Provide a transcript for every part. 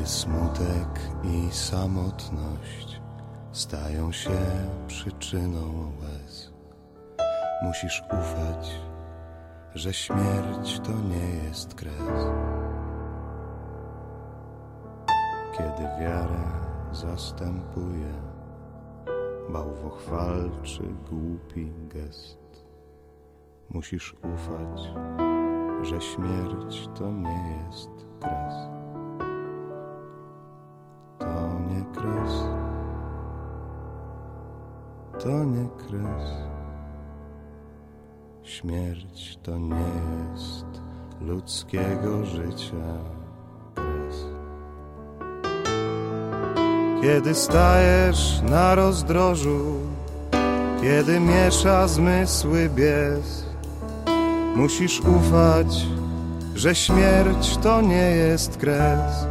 Kiedy smutek i samotność stają się przyczyną łez, musisz ufać, że śmierć to nie jest kres. Kiedy wiarę zastępuje bałwochwalczy, głupi gest, musisz ufać, że śmierć to nie jest kres. To nie kres, to nie kres. Śmierć to nie jest ludzkiego życia kres. Kiedy stajesz na rozdrożu, kiedy miesza zmysły bies, musisz ufać, że śmierć to nie jest kres.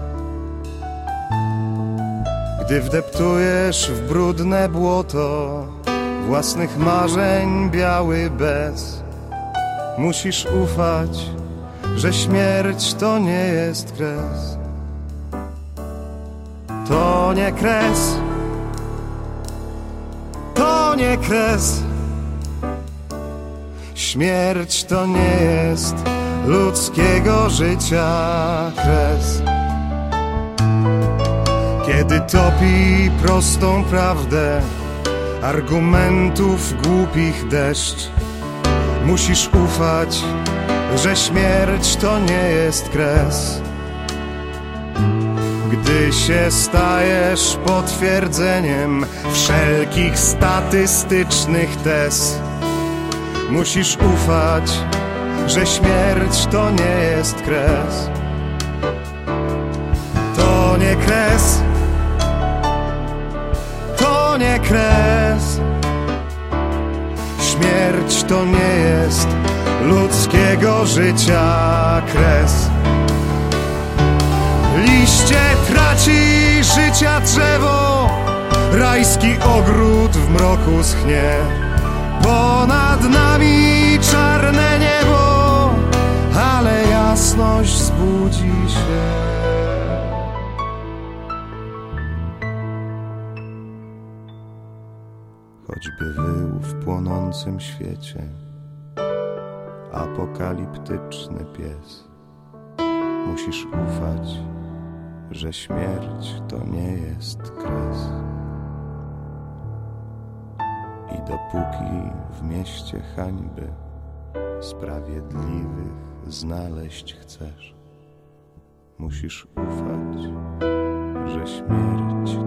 Gdy wdeptujesz w brudne błoto własnych marzeń biały bez, musisz ufać, że śmierć to nie jest kres. To nie kres, to nie kres. Śmierć to nie jest ludzkiego życia kres. Kiedy topi prostą prawdę argumentów głupich deszcz, musisz ufać, że śmierć to nie jest kres. Gdy się stajesz potwierdzeniem wszelkich statystycznych tez, musisz ufać, że śmierć to nie jest kres. To nie kres, to nie kres. Śmierć to nie jest ludzkiego życia kres. Liście traci życia drzewo, rajski ogród w mroku schnie. Ponad nami czarne niebo, ale jasność zbudzi się. Choćby wył w płonącym świecie apokaliptyczny pies, musisz ufać, że śmierć to nie jest kres. I dopóki w mieście hańby sprawiedliwych znaleźć chcesz, musisz ufać, że śmierć